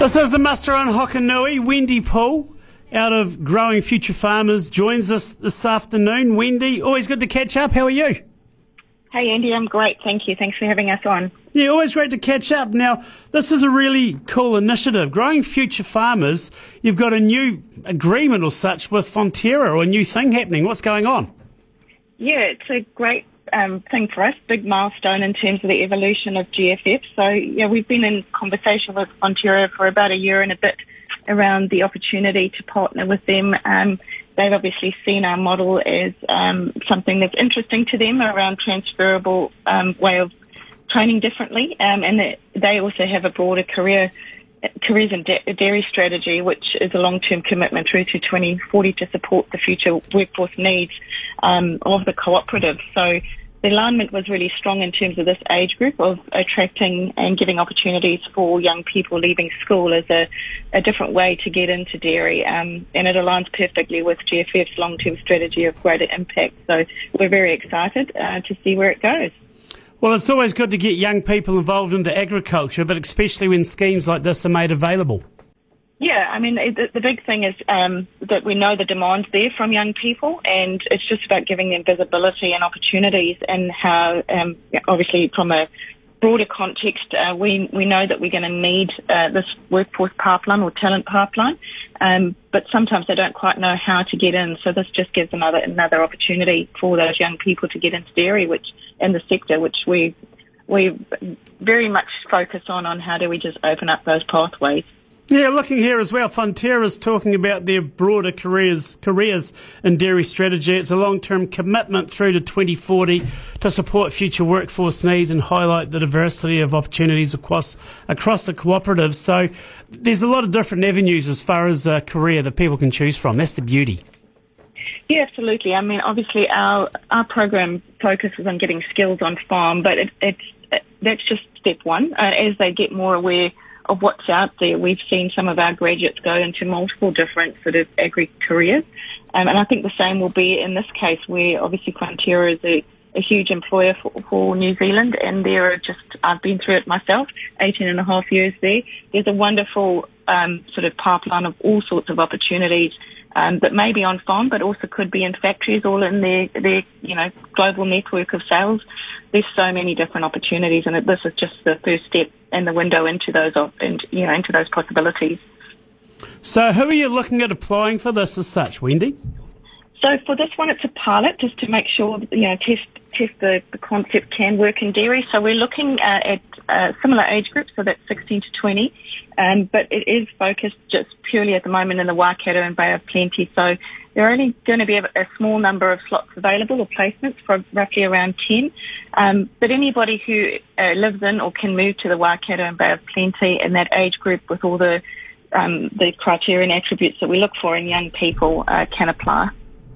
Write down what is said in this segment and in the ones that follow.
This is the muster on Hokanui. Wendy Poole, out of Growing Future Farmers, joins us this afternoon. Wendy, always good to catch up. How are you? Hey Andy, I'm great, thank you. Thanks for having us on. Yeah, always great to catch up. Now, this is a really cool initiative. Growing Future Farmers, you've got a new agreement or such with Fonterra, or a new thing happening. What's going on? Yeah, it's a great thing for us, big milestone in terms of the evolution of GFF. So, yeah, we've been in conversation with Fonterra for about a year and a bit around the opportunity to partner with them. They've obviously seen our model as something that's interesting to them around transferable way of training differently, and they also have a broader careers and dairy strategy, which is a long-term commitment through to 2040 to support the future workforce needs of the cooperative. So the alignment was really strong in terms of this age group of attracting and giving opportunities for young people leaving school as a different way to get into dairy. And it aligns perfectly with GFF's long-term strategy of greater impact. So we're very excited to see where it goes. Well, it's always good to get young people involved into agriculture, but especially when schemes like this are made available. Yeah, I mean, the big thing is that we know the demand's there from young people, and it's just about giving them visibility and opportunities, and how, obviously, from a broader context, we know that we're going to need this workforce pipeline or talent pipeline, but sometimes they don't quite know how to get in. So this just gives another opportunity for those young people to get into dairy, in the sector, which we very much focus on how do we just open up those pathways. Yeah, looking here as well, Fonterra's talking about their broader careers in dairy strategy. It's a long-term commitment through to 2040 to support future workforce needs and highlight the diversity of opportunities across the cooperative. So there's a lot of different avenues as far as a career that people can choose from. That's the beauty. Yeah, absolutely. I mean, obviously our program focuses on getting skills on farm, but that's just step one. As they get more aware of what's out there, we've seen some of our graduates go into multiple different sort of agri careers. And I think the same will be in this case, where obviously Fonterra is a huge employer for New Zealand, and I've been through it myself, 18 and a half years there. There's a wonderful sort of pipeline of all sorts of opportunities that may be on farm, but also could be in factories, all in their global network of sales. There's so many different opportunities, and this is just the first step in the window into those possibilities. So, who are you looking at applying for this as such, Wendy? So for this one, it's a pilot just to make sure test the concept can work in dairy. So we're looking at similar age groups, so that's 16 to 20. But it is focused just purely at the moment in the Waikato and Bay of Plenty. So there are only going to be a small number of slots available or placements for roughly around 10. But anybody who lives in or can move to the Waikato and Bay of Plenty in that age group with all the criteria and attributes that we look for in young people can apply.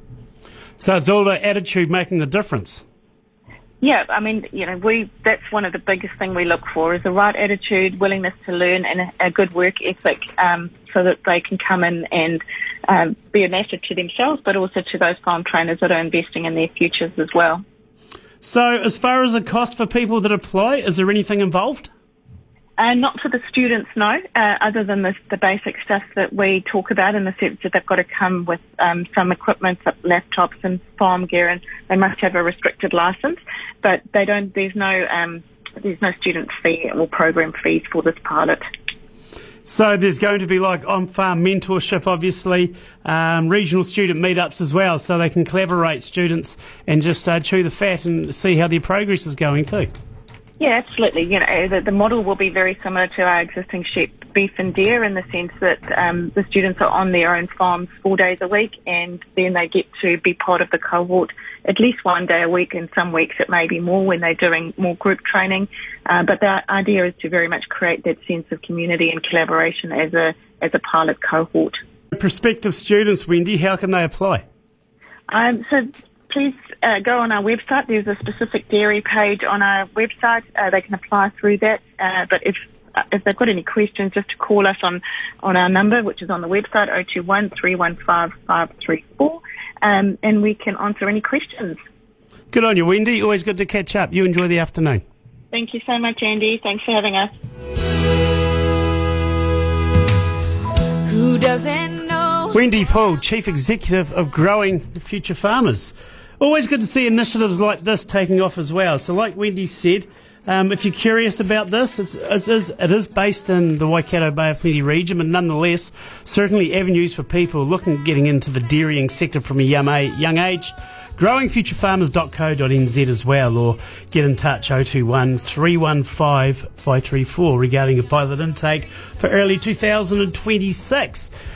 So it's all about attitude making the difference. Yeah, I mean, that's one of the biggest things we look for is the right attitude, willingness to learn, and a good work ethic, so that they can come in and be an asset to themselves, but also to those farm trainers that are investing in their futures as well. So as far as the cost for people that apply, is there anything involved? Not for the students, no, other than the basic stuff that we talk about, in the sense that they've got to come with some equipment, laptops and farm gear, and they must have a restricted license. But there's no student fee or program fees for this pilot. So there's going to be like on-farm mentorship, obviously, regional student meetups as well, so they can collaborate, students, and just chew the fat and see how their progress is going too. Yeah, absolutely. The model will be very similar to our existing sheep, beef and deer, in the sense that the students are on their own farms 4 days a week, and then they get to be part of the cohort at least 1 day a week, and some weeks it may be more when they're doing more group training. But the idea is to very much create that sense of community and collaboration as a pilot cohort. Prospective students, Wendy, how can they apply? So please go on our website. There's a specific dairy page on our website. They can apply through that. But if they've got any questions, just to call us on our number, which is on the website, 021 315 534, and we can answer any questions. Good on you, Wendy. Always good to catch up. You enjoy the afternoon. Thank you so much, Andy. Thanks for having us. doesn't know. Wendy Poole, Chief Executive of Growing Future Farmers. Always good to see initiatives like this taking off as well. So like Wendy said, if you're curious about this, it is based in the Waikato Bay of Plenty region, but nonetheless, certainly avenues for people looking at getting into the dairying sector from a young age. growingfuturefarmers.co.nz as well, or get in touch 021 315 534 regarding a pilot intake for early 2026.